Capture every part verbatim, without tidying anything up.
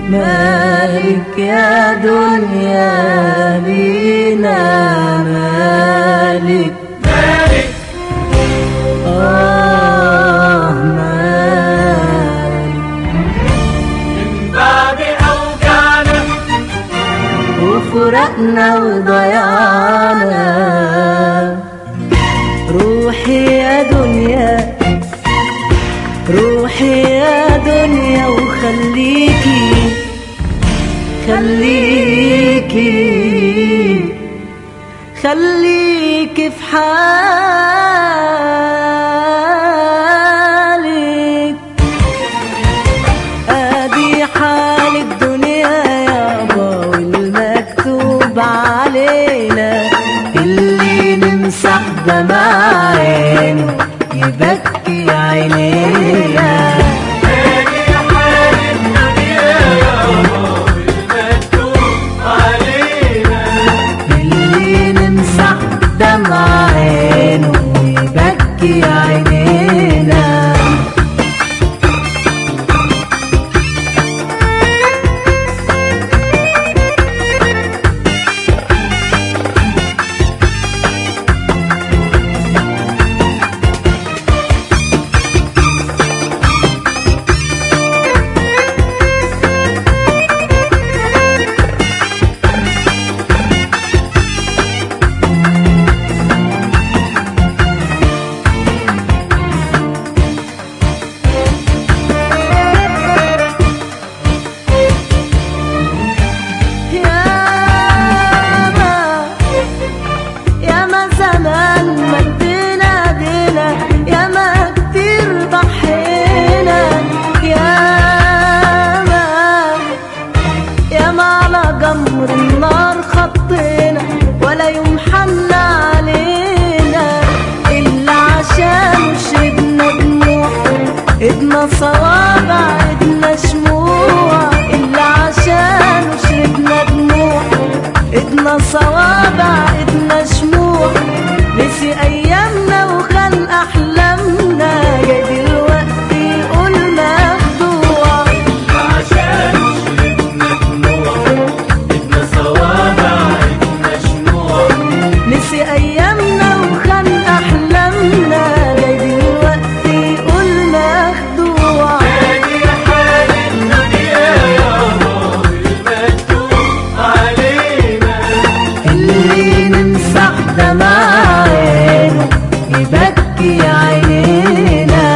مالك يا دنيا بينا مالك مالك آه مالك من بعد أوجعنا وفرقنا وضيعنا روحي يا دنيا روحي يا دنيا وخليكي خليكي خليكي في حالك ادي حال الدنيا يابا والمكتوب علينا اللي نمسح دمع عينه يبكي عينينا دمع عينه يبكي عينينا جمر النار خطينا ولا يوم حن علينا إلا عشان شربنا دموع إدنا صوابع إدنا شموع إلا عشان شربنا دموع إدنا صوابع إدنا شموع نسي أيامنا وخان أحلامنا جاي دلوقتي يقول مخدوع إلا عشان شربنا دموع إدنا صوابع إدنا شموع نسي أيامنا وخان أحلامنا جاي دلوقتي يقول مخدوع هادي حال الدنيا يابا المكتوب علينا اللي نمسح دمع عينه يبكي عينينا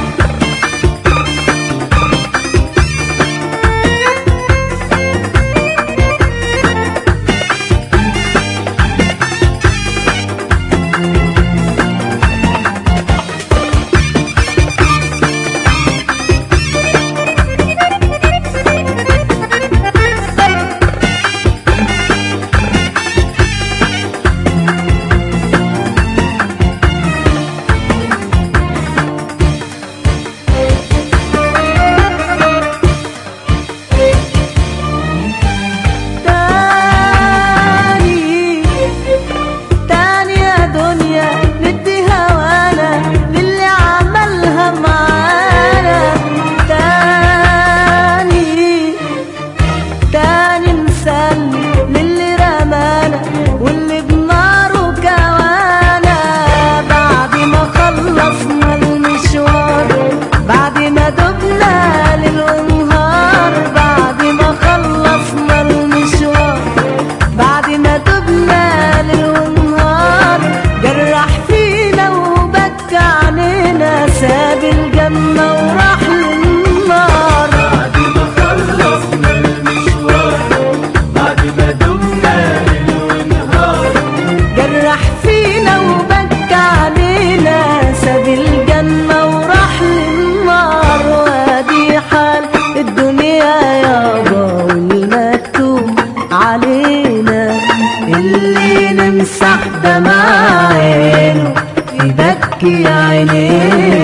للي رمانا واللي بناره كوانا بعد ما خلصنا المشوار بعد ما دبنا للنهار بعد ما خلصنا المشوار بعد ما دبنا للنهار جرح فينا وبكى عنينا ساب الجنة وراح للنار بعد ما خلصنا المشوار بعد ما دمنا للنهار جرح فينا وبكى علينا ساب الجنة وراح للنار وادي حال الدنيا يابا والمكتوب علينا اللي نمسح دمع عينه يبكي عينينا